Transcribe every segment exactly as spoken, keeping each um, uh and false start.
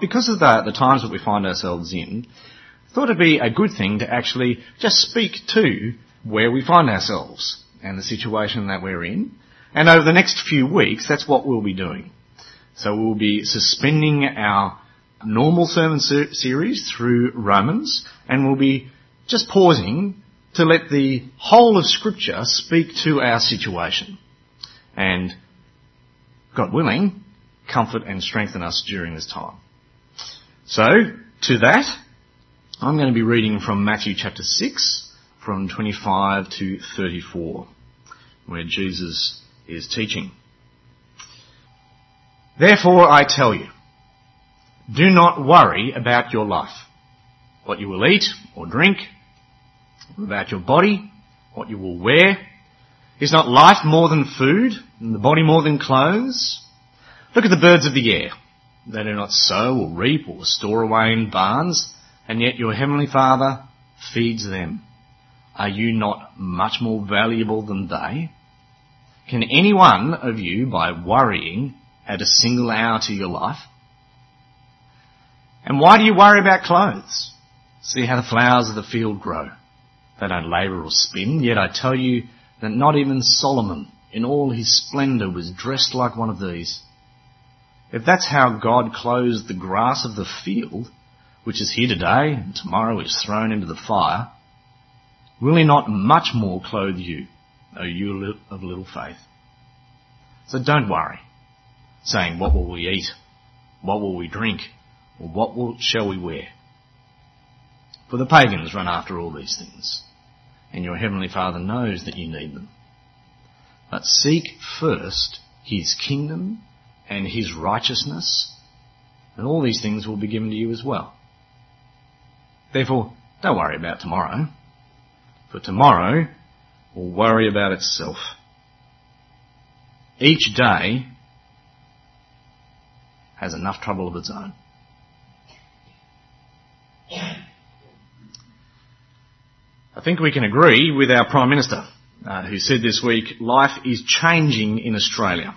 because of the, the times that we find ourselves in, I thought it'd be a good thing to actually just speak to where we find ourselves and the situation that we're in. And over the next few weeks, that's what we'll be doing. So we'll be suspending our normal sermon ser- series through Romans, and we'll be just pausing to let the whole of Scripture speak to our situation. And, God willing, comfort and strengthen us during this time. So, to that, I'm going to be reading from Matthew chapter six, from twenty-five to thirty-four, where Jesus is teaching. Therefore I tell you, do not worry about your life, what you will eat or drink, or about your body, what you will wear. Is not life more than food, and the body more than clothes? Look at the birds of the air. They do not sow or reap or store away in barns, and yet your heavenly Father feeds them. Are you not much more valuable than they? Can any one of you, by worrying, add a single hour to your life? And why do you worry about clothes? See how the flowers of the field grow. They don't labour or spin, yet I tell you that not even Solomon in all his splendour was dressed like one of these. If that's how God clothes the grass of the field, which is here today and tomorrow is thrown into the fire, will he not much more clothe you, O you of little faith? So don't worry, saying, what will we eat? What will we drink? Or what will, shall we wear? For the pagans run after all these things, and your heavenly Father knows that you need them. But seek first his kingdom and his righteousness, and all these things will be given to you as well. Therefore, don't worry about tomorrow, for tomorrow will worry about itself. Each day has enough trouble of its own. I think we can agree with our Prime Minister, uh, who said this week, life is changing in Australia,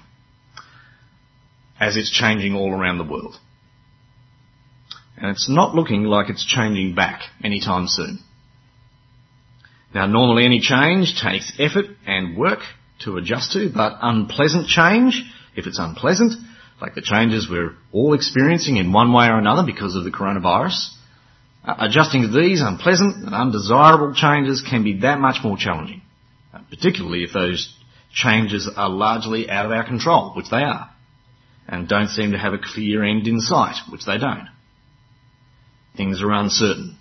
as it's changing all around the world. And it's not looking like it's changing back anytime soon. Now, normally any change takes effort and work to adjust to, but unpleasant change, if it's unpleasant, like the changes we're all experiencing in one way or another because of the coronavirus, uh, adjusting to these unpleasant and undesirable changes can be that much more challenging, uh, particularly if those changes are largely out of our control, which they are, and don't seem to have a clear end in sight, which they don't. Things are uncertain.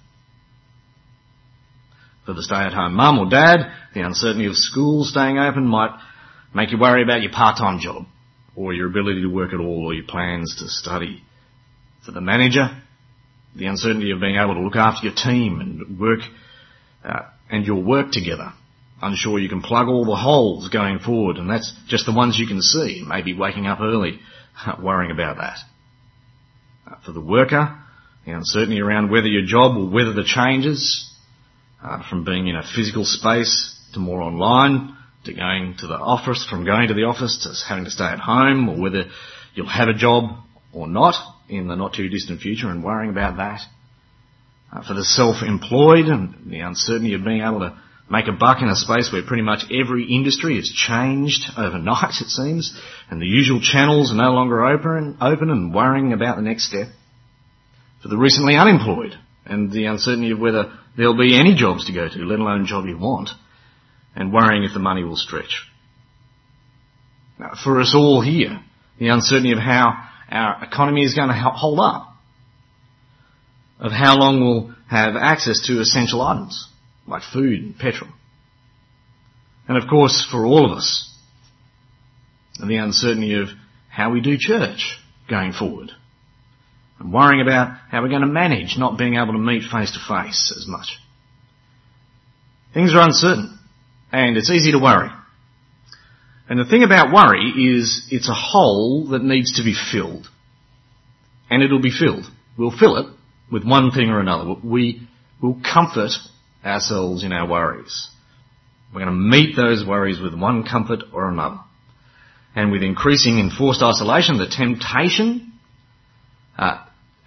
For the stay-at-home mum or dad, the uncertainty of school staying open might make you worry about your part-time job, or your ability to work at all, or your plans to study. For the manager, the uncertainty of being able to look after your team and work uh, and your work together. Unsure you can plug all the holes going forward, and that's just the ones you can see. Maybe waking up early, worrying about that. Uh, for the worker, the uncertainty around whether your job will weather the changes, uh, from being in a physical space to more online, to going to the office, from going to the office to having to stay at home, or whether you'll have a job or not in the not too distant future, and worrying about that. Uh, for the self-employed, and the uncertainty of being able to make a buck in a space where pretty much every industry has changed overnight, it seems, and the usual channels are no longer open, open and worrying about the next step. For the recently unemployed, and the uncertainty of whether there'll be any jobs to go to, let alone a job you want, and worrying if the money will stretch. Now, for us all here, the uncertainty of how our economy is going to hold up, of how long we'll have access to essential items, like food and petrol. And of course, for all of us, the uncertainty of how we do church going forward, and worrying about how we're going to manage not being able to meet face to face as much. Things are uncertain, and it's easy to worry. And the thing about worry is it's a hole that needs to be filled. And it'll be filled. We'll fill it with one thing or another. We will comfort ourselves in our worries. We're going to meet those worries with one comfort or another. And with increasing enforced isolation, the temptation uh,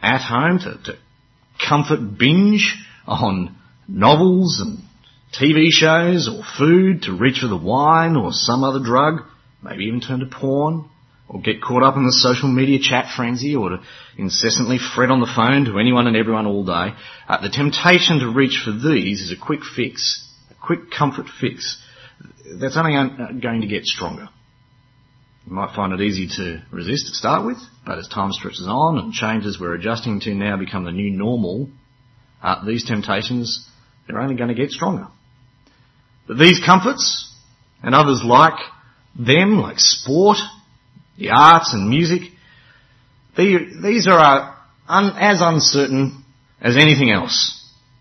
at home to, to comfort binge on novels and T V shows or food, to reach for the wine or some other drug, maybe even turn to porn, or get caught up in the social media chat frenzy, or to incessantly fret on the phone to anyone and everyone all day. Uh, the temptation to reach for these is a quick fix, a quick comfort fix. That's only un- going to get stronger. You might find it easy to resist to start with, but as time stretches on and changes we're adjusting to now become the new normal, uh, these temptations, they're only going to get stronger. But these comforts, and others like them, like sport, the arts and music, these are un, as uncertain as anything else.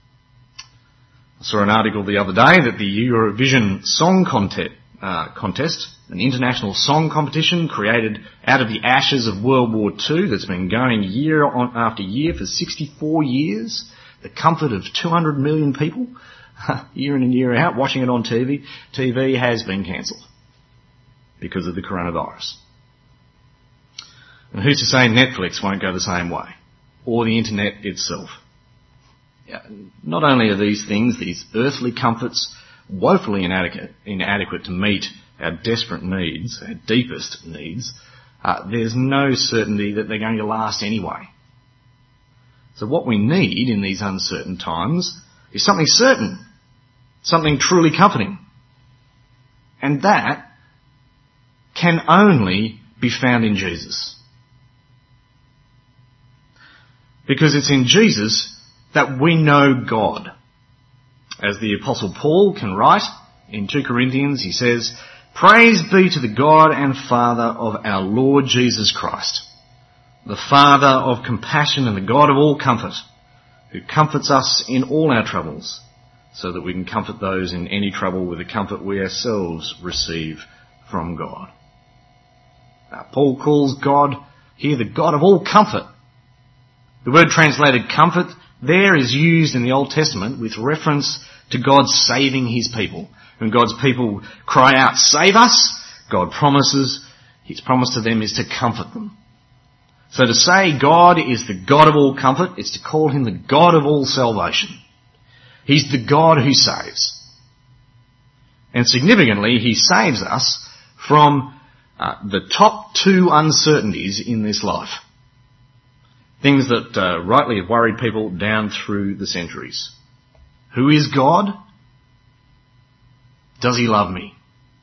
I saw an article the other day that the Eurovision Song Contest, uh, contest, an international song competition created out of the ashes of World War Two that's been going year on after year for sixty-four years, the comfort of two hundred million people, year in and year out, watching it on T V, T V has been cancelled because of the coronavirus. And who's to say Netflix won't go the same way, or the internet itself? Yeah, not only are these things, these earthly comforts, woefully inadequate, inadequate to meet our desperate needs, our deepest needs, uh, there's no certainty that they're going to last anyway. So what we need in these uncertain times is something certain, something truly comforting. And that can only be found in Jesus. Because it's in Jesus that we know God. As the Apostle Paul can write in two Corinthians, he says, "Praise be to the God and Father of our Lord Jesus Christ, the Father of compassion and the God of all comfort, who comforts us in all our troubles, so that we can comfort those in any trouble with the comfort we ourselves receive from God." Now, Paul calls God here the God of all comfort. The word translated comfort there is used in the Old Testament with reference to God saving his people. When God's people cry out, "Save us," God promises, his promise to them is to comfort them. So to say God is the God of all comfort is to call him the God of all salvation. He's the God who saves. And significantly, he saves us from uh, the top two uncertainties in this life. Things that uh, rightly have worried people down through the centuries. Who is God? Does he love me?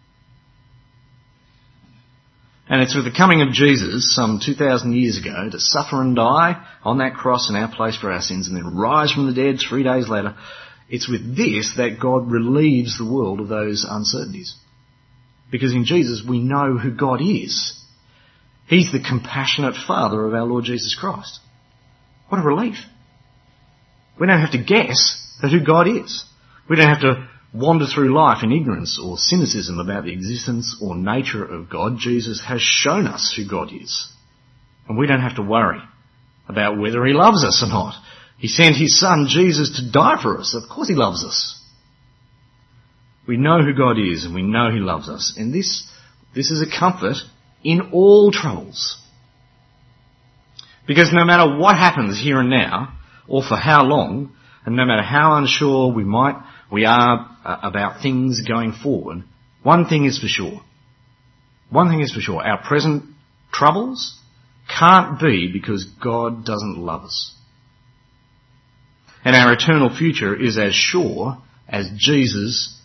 And it's with the coming of Jesus some two thousand years ago to suffer and die on that cross in our place for our sins and then rise from the dead three days later. It's with this that God relieves the world of those uncertainties. Because in Jesus we know who God is. He's the compassionate Father of our Lord Jesus Christ. What a relief. We don't have to guess at who God is. We don't have to wander through life in ignorance or cynicism about the existence or nature of God. Jesus has shown us who God is. And we don't have to worry about whether he loves us or not. He sent his son Jesus to die for us. Of course he loves us. We know who God is and we know he loves us. And this, this is a comfort in all troubles. Because no matter what happens here and now, or for how long, and no matter how unsure we might, we are uh, about things going forward, one thing is for sure. One thing is for sure. Our present troubles can't be because God doesn't love us. And our eternal future is as sure as Jesus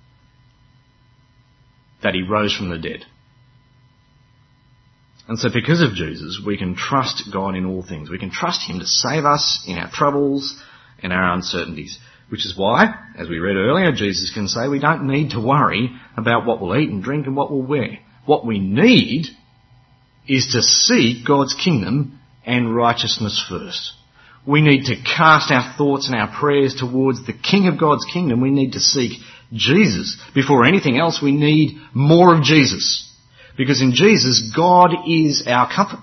that he rose from the dead. And so because of Jesus, we can trust God in all things. We can trust him to save us in our troubles and our uncertainties. Which is why, as we read earlier, Jesus can say we don't need to worry about what we'll eat and drink and what we'll wear. What we need is to seek God's kingdom and righteousness first. We need to cast our thoughts and our prayers towards the King of God's kingdom. We need to seek Jesus. Before anything else, we need more of Jesus. Because in Jesus, God is our comfort.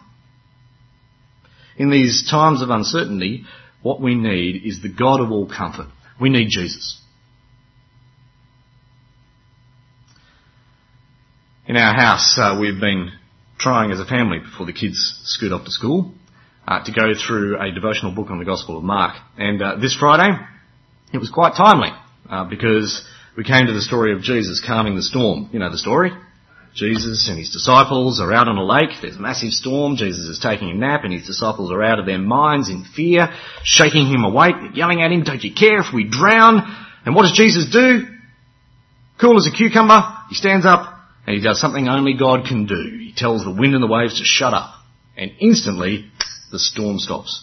In these times of uncertainty, what we need is the God of all comfort. We need Jesus. In our house, uh, we've been trying as a family before the kids scoot off to school uh, to go through a devotional book on the Gospel of Mark. And uh, this Friday, it was quite timely uh, because we came to the story of Jesus calming the storm. You know the story? Jesus and his disciples are out on a lake. There's a massive storm. Jesus is taking a nap and his disciples are out of their minds in fear, shaking him awake, yelling at him, "Don't you care if we drown?" And what does Jesus do? Cool as a cucumber, he stands up and he does something only God can do. He tells the wind and the waves to shut up. And instantly, the storm stops.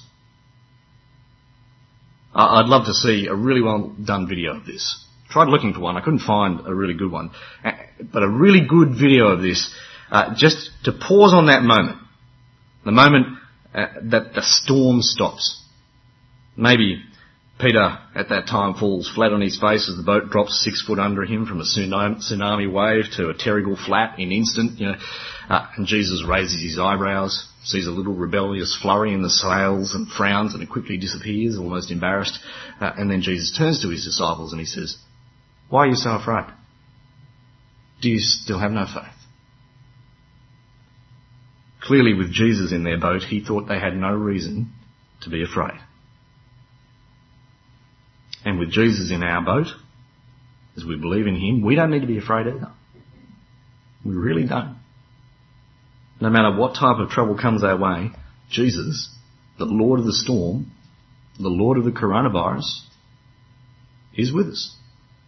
I'd love to see a really well done video of this. Tried looking for one. I couldn't find a really good one. But a really good video of this, uh, just to pause on that moment. The moment uh, that the storm stops. Maybe Peter at that time falls flat on his face as the boat drops six foot under him from a tsunami wave to a terrible flat in instant, you know. Uh, and Jesus raises his eyebrows, sees a little rebellious flurry in the sails and frowns, and it quickly disappears, almost embarrassed. Uh, and then Jesus turns to his disciples and he says, "Why are you so afraid? Do you still have no faith?" Clearly, with Jesus in their boat, he thought they had no reason to be afraid. And with Jesus in our boat, as we believe in him, we don't need to be afraid either. We really don't. No matter what type of trouble comes our way, Jesus, the Lord of the storm, the Lord of the coronavirus, is with us.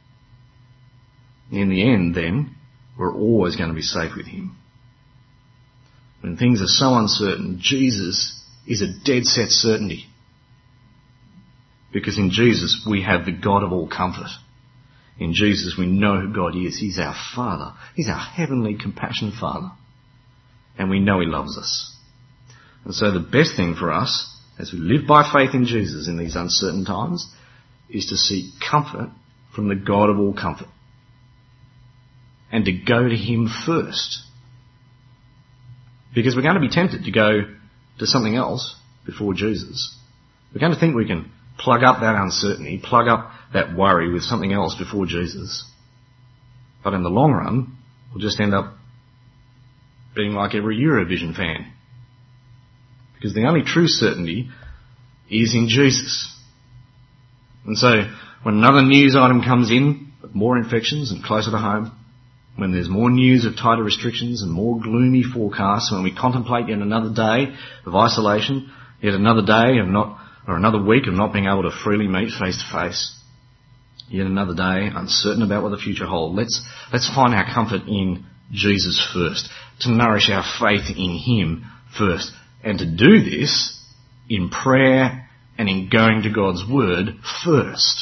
In the end, then, we're always going to be safe with him. When things are so uncertain, Jesus is a dead set certainty. Because in Jesus we have the God of all comfort. In Jesus we know who God is. He's our Father. He's our heavenly compassionate Father. And we know he loves us. And so the best thing for us, as we live by faith in Jesus in these uncertain times, is to seek comfort from the God of all comfort. And to go to him first. Because we're going to be tempted to go to something else before Jesus. We're going to think we can plug up that uncertainty, plug up that worry with something else before Jesus. But in the long run, we'll just end up being like every Eurovision fan. Because the only true certainty is in Jesus. And so, when another news item comes in, of more infections and closer to home, when there's more news of tighter restrictions and more gloomy forecasts, when we contemplate yet another day of isolation, yet another day of not or another week of not being able to freely meet face to face, yet another day uncertain about what the future holds. Let's, let's find our comfort in Jesus first, to nourish our faith in him first, and to do this in prayer and in going to God's word first.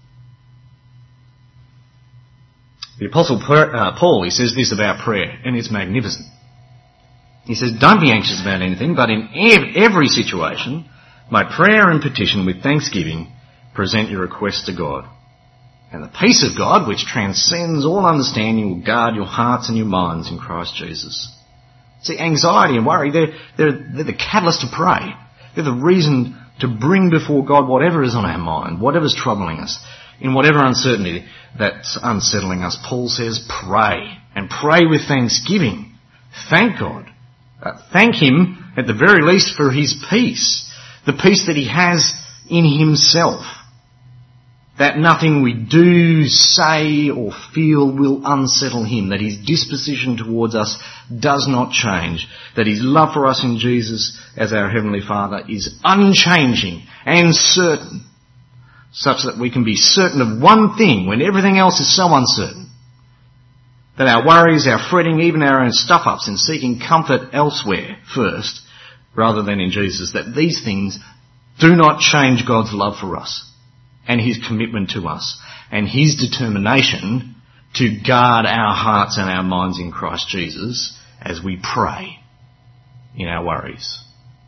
The Apostle Paul, he says this about prayer, and it's magnificent. He says, "Don't be anxious about anything, but in every situation, by prayer and petition with thanksgiving, present your requests to God. And the peace of God, which transcends all understanding, will guard your hearts and your minds in Christ Jesus." See, anxiety and worry, they're, they're, they're the catalyst to pray. They're the reason to bring before God whatever is on our mind, whatever's troubling us, in whatever uncertainty that's unsettling us. Paul says, pray, and pray with thanksgiving. Thank God. Uh, thank him, at the very least, for his peace. The peace that he has in himself. That nothing we do, say or feel will unsettle him. That his disposition towards us does not change. That his love for us in Jesus as our Heavenly Father is unchanging and certain. Such that we can be certain of one thing when everything else is so uncertain. That our worries, our fretting, even our own stuff-ups in seeking comfort elsewhere first, rather than in Jesus, that these things do not change God's love for us and his commitment to us and his determination to guard our hearts and our minds in Christ Jesus as we pray in our worries.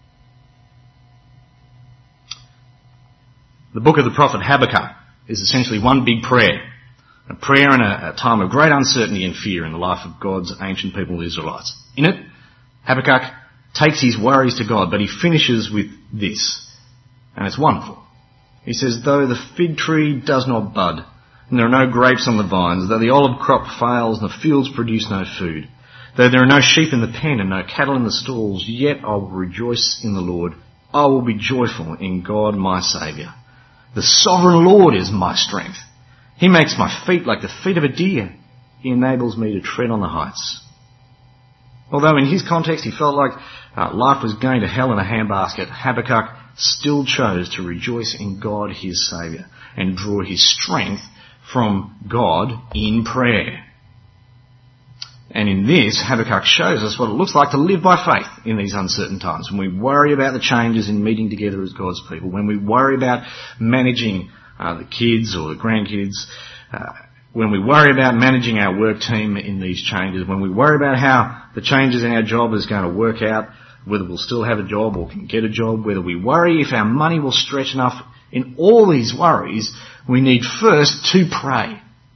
The book of the prophet Habakkuk is essentially one big prayer, a prayer in a, a time of great uncertainty and fear in the life of God's ancient people, the Israelites. In it, Habakkuk takes his worries to God, but he finishes with this, and it's wonderful. He says, "Though the fig tree does not bud, and there are no grapes on the vines, though the olive crop fails and the fields produce no food, though there are no sheep in the pen and no cattle in the stalls, yet I will rejoice in the Lord. I will be joyful in God my Saviour. The sovereign Lord is my strength. He makes my feet like the feet of a deer. He enables me to tread on the heights. Although in his context he felt like uh, life was going to hell in a handbasket, Habakkuk still chose to rejoice in God his Saviour and draw his strength from God in prayer. And in this, Habakkuk shows us what it looks like to live by faith in these uncertain times. When we worry about the changes in meeting together as God's people, when we worry about managing uh, the kids or the grandkids, uh, when we worry about managing our work team in these changes, when we worry about how the changes in our job is going to work out, whether we'll still have a job or can get a job, whether we worry if our money will stretch enough, in all these worries, we need first to pray.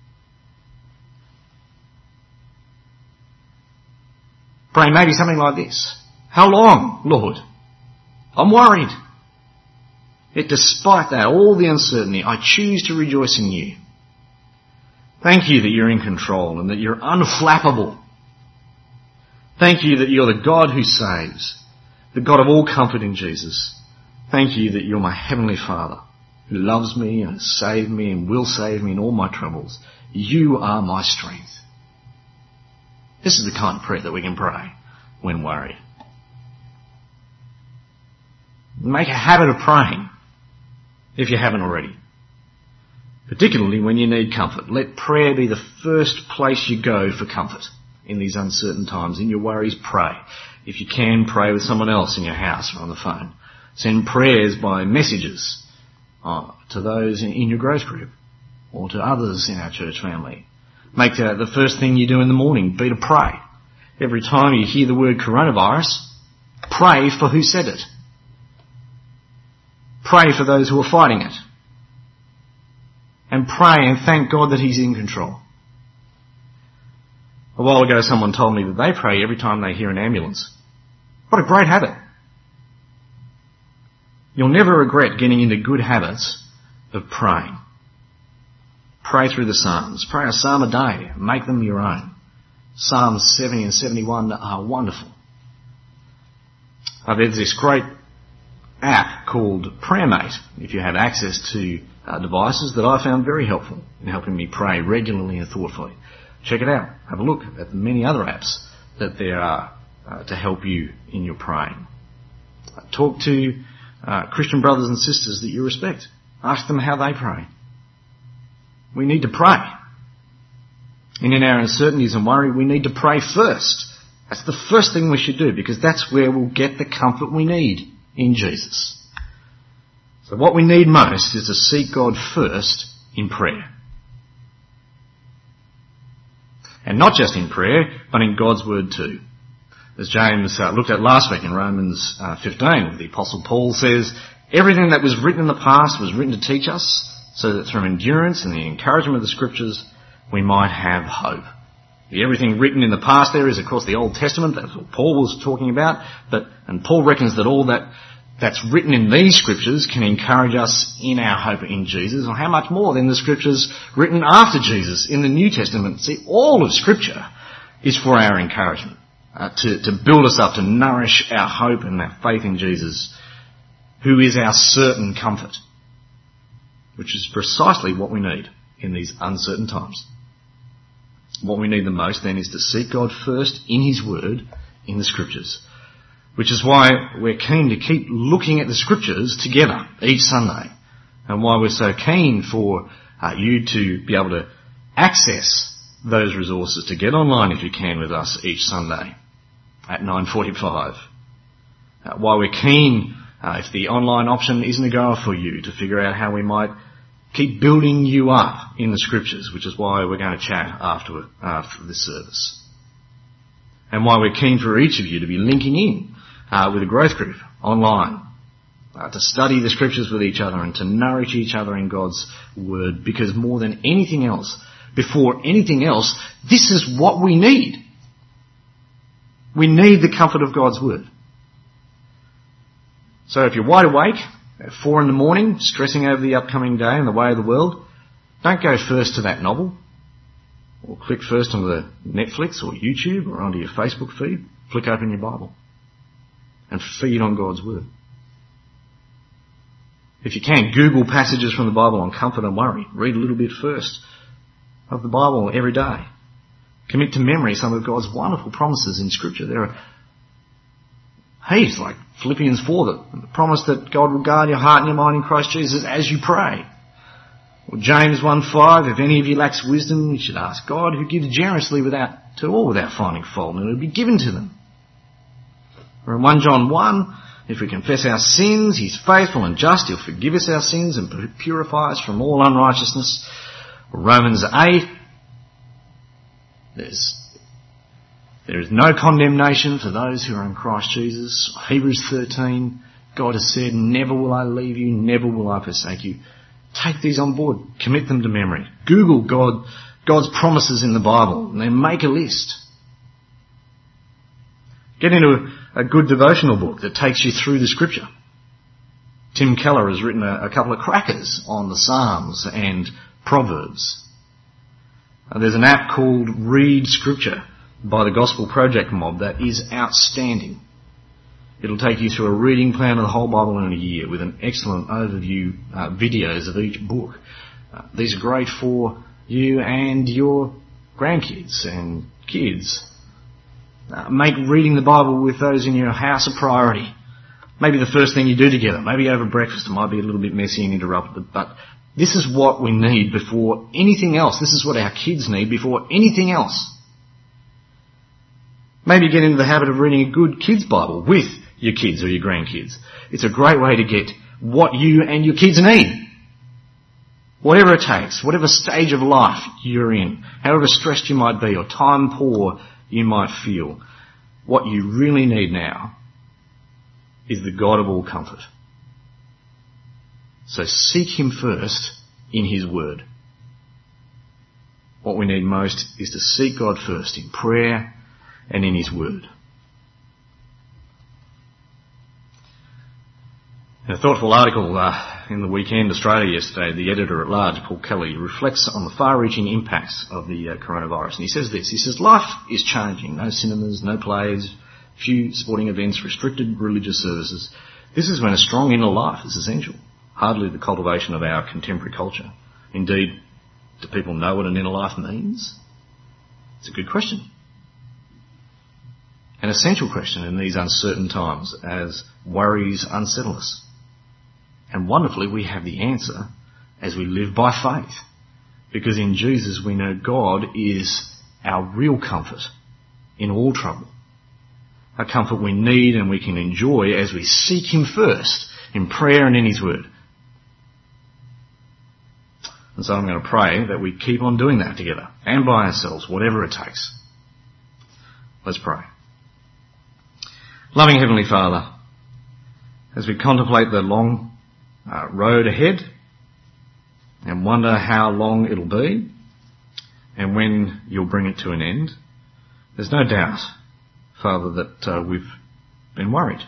Pray maybe something like this. How long, Lord? I'm worried. Yet despite that, all the uncertainty, I choose to rejoice in you. Thank you that you're in control and that you're unflappable. Thank you that you're the God who saves, the God of all comfort in Jesus. Thank you that you're my Heavenly Father who loves me and has saved me and will save me in all my troubles. You are my strength. This is the kind of prayer that we can pray when worried. Make a habit of praying if you haven't already. Particularly when you need comfort. Let prayer be the first place you go for comfort in these uncertain times. In your worries, pray. If you can, pray with someone else in your house or on the phone. Send prayers by messages uh, to those in, in your growth group or to others in our church family. Make the, the first thing you do in the morning be to pray. Every time you hear the word coronavirus, pray for who said it. Pray for those who are fighting it. And pray and thank God that he's in control. A while ago someone told me that they pray every time they hear an ambulance. What a great habit. You'll never regret getting into good habits of praying. Pray through the Psalms. Pray a psalm a day. Make them your own. Psalms seventy and seventy-one are wonderful. Uh, there's this great app called PrayerMate, if you have access to uh, devices, that I found very helpful in helping me pray regularly and thoughtfully. Check it out. Have a look at the many other apps that there are uh, to help you in your praying. Uh, talk to uh, Christian brothers and sisters that you respect. Ask them how they pray. We need to pray. And in our uncertainties and worry, we need to pray first. That's the first thing we should do, because that's where we'll get the comfort we need in Jesus. So what we need most is to seek God first in prayer. And not just in prayer, but in God's Word too. As James uh, looked at last week in Romans uh, fifteen, the Apostle Paul says, everything that was written in the past was written to teach us, so that through endurance and the encouragement of the Scriptures, we might have hope. The everything written in the past there is, of course, the Old Testament. That's what Paul was talking about. But and Paul reckons that all that that's written in these Scriptures can encourage us in our hope in Jesus. Or how much more than the Scriptures written after Jesus in the New Testament. See, all of Scripture is for our encouragement, uh, to, to build us up, to nourish our hope and our faith in Jesus, who is our certain comfort, which is precisely what we need in these uncertain times. What we need the most then is to seek God first in His Word, in the Scriptures. Which is why we're keen to keep looking at the Scriptures together each Sunday. And why we're so keen for uh, you to be able to access those resources, to get online if you can with us each Sunday at nine forty-five. Uh, why we're keen, uh, if the online option isn't a goer for you, to figure out how we might keep building you up in the Scriptures, which is why we're going to chat after, after this service. And why we're keen for each of you to be linking in uh, with a growth group online, uh, to study the Scriptures with each other and to nourish each other in God's Word, because more than anything else, before anything else, this is what we need. We need the comfort of God's Word. So if you're wide awake at four in the morning, stressing over the upcoming day and the way of the world, don't go first to that novel, or click first onto the Netflix or YouTube or onto your Facebook feed. Flick open your Bible and feed on God's Word. If you can, Google passages from the Bible on comfort and worry. Read a little bit first of the Bible every day. Commit to memory some of God's wonderful promises in Scripture. There are heaps, like Philippians four, the promise that God will guard your heart and your mind in Christ Jesus as you pray. Or James one five, if any of you lacks wisdom, you should ask God, who gives generously without to all without finding fault, and it will be given to them. Or in First John one, if we confess our sins, He's faithful and just, He'll forgive us our sins and purify us from all unrighteousness. Or Romans eight, there's, there is no condemnation for those who are in Christ Jesus. Hebrews thirteen, God has said, never will I leave you, never will I forsake you. Take these on board, commit them to memory. Google God, God's promises in the Bible, and then make a list. Get into a, a good devotional book that takes you through the Scripture. Tim Keller has written a, a couple of crackers on the Psalms and Proverbs. Uh, there's an app called Read Scripture by the Gospel Project Mob that is outstanding. It'll take you through a reading plan of the whole Bible in a year with an excellent overview uh, videos of each book. Uh, these are great for you and your grandkids and kids. Uh, make reading the Bible with those in your house a priority. Maybe the first thing you do together. Maybe over breakfast. It might be a little bit messy and interrupted, but this is what we need before anything else. This is what our kids need before anything else. Maybe get into the habit of reading a good kids' Bible with your kids or your grandkids. It's a great way to get what you and your kids need. Whatever it takes, whatever stage of life you're in, however stressed you might be or time poor you might feel, what you really need now is the God of all comfort. So seek Him first in His Word. What we need most is to seek God first in prayer and in His Word. In a thoughtful article uh, in the Weekend Australia yesterday, the editor-at-large, Paul Kelly, reflects on the far-reaching impacts of the uh, coronavirus. And he says this, he says, life is changing. No cinemas, no plays, few sporting events, restricted religious services. This is when a strong inner life is essential. Hardly the cultivation of our contemporary culture. Indeed, do people know what an inner life means? It's a good question. An essential question in these uncertain times as worries unsettle us. And wonderfully, we have the answer as we live by faith. Because in Jesus we know God is our real comfort in all trouble. A comfort we need and we can enjoy as we seek Him first in prayer and in His Word. And so I'm going to pray that we keep on doing that together and by ourselves, whatever it takes. Let's pray. Loving Heavenly Father, as we contemplate the long uh, road ahead and wonder how long it'll be and when you'll bring it to an end, there's no doubt, Father, that uh, we've been worried.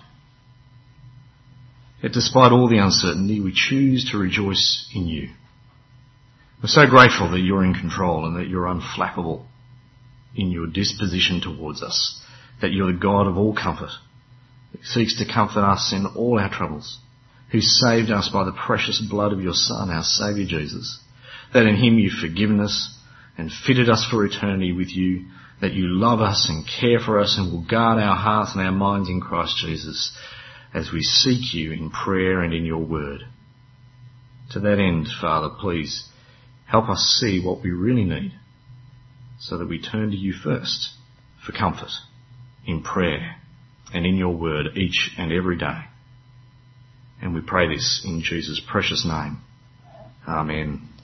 Yet despite all the uncertainty, we choose to rejoice in You. We're so grateful that You're in control and that You're unflappable in Your disposition towards us, that You're the God of all comfort, who seeks to comfort us in all our troubles, who saved us by the precious blood of Your Son, our Saviour Jesus, that in Him You've forgiven us and fitted us for eternity with You, that You love us and care for us and will guard our hearts and our minds in Christ Jesus as we seek You in prayer and in Your Word. To that end, Father, please help us see what we really need so that we turn to You first for comfort in prayer and in Your Word each and every day. And we pray this in Jesus' precious name. Amen.